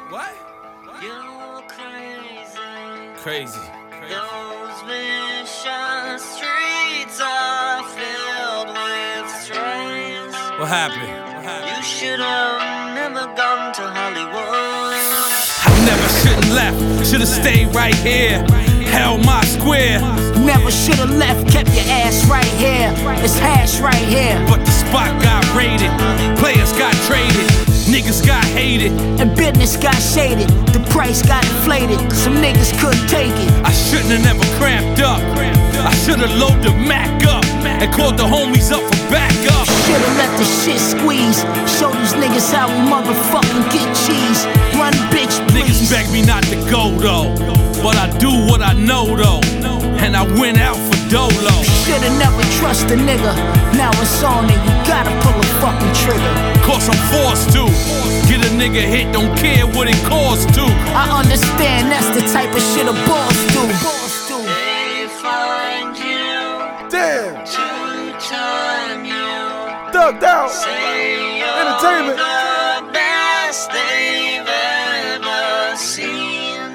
What? You're crazy. Crazy. Those vicious streets are filled with strays. What happened? You should have never gone to Hollywood. I never should've left, should've stayed right here. Held my square. Never should've left, kept your ass right here. It's hash right here. But the spot got raided, players got traded, niggas got hated, and business got shaded. The price got inflated, some niggas couldn't take it. I shouldn't have never cramped up. I should've loaded the Mac up and called the homies up for backup. Should've let the shit squeeze. Show these niggas how we motherfucking get cheese. Run, bitch, please. Niggas beg me not to go though, but I do what I know though, and I went out for Dolo. Should've never trust a nigga. Now it's on and you gotta pull a fucking trigger. Cause I'm forced to. Get a nigga hit, don't care what it costs to. I understand that's the type of shit a boss do. They find you. Damn. Two-time you. Thugged out. Say you're Entertainment. the best they've ever seen.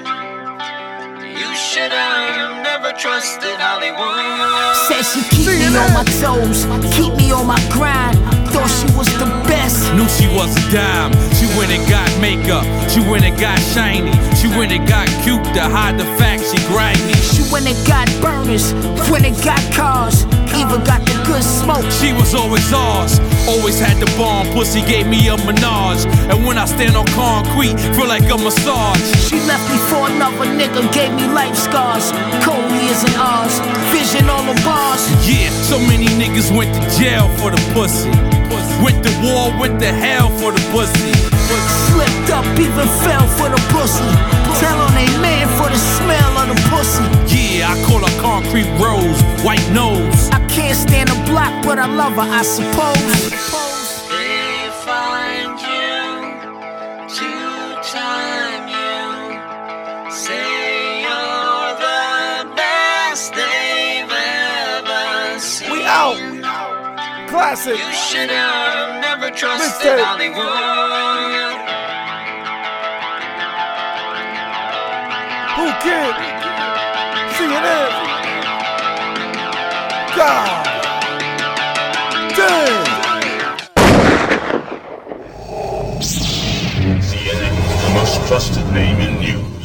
You should have never trusted Hollywood. Said she keep me on my toes, keep me on my grind. Thought she was the best. Knew she was a dime. She went and got makeup. She went and got shiny. She went and got cute to hide the fact she grimy. She went and got burners, went and got cars, even got the good smoke. She was always ours. Always had the bomb. Pussy gave me a menage. And when I stand on concrete, feel like a massage. She left me for another nigga, gave me life scars. Cold years and ours, vision on the bars. Yeah, so many niggas went to jail for the pussy. Went to war, went to hell for the pussy. Slipped up, even fell for the pussy. Tell on they man for the smell of the pussy. Yeah, I call her concrete rose, white nose. I can't stand a block, but I love her, I suppose. They find you, two-time you. Say you're the best they've ever seen. We out. Classic. You should have never trusted Mixtape. Hollywood. Who kid? CNN. God damn. CNN, the most trusted name in news.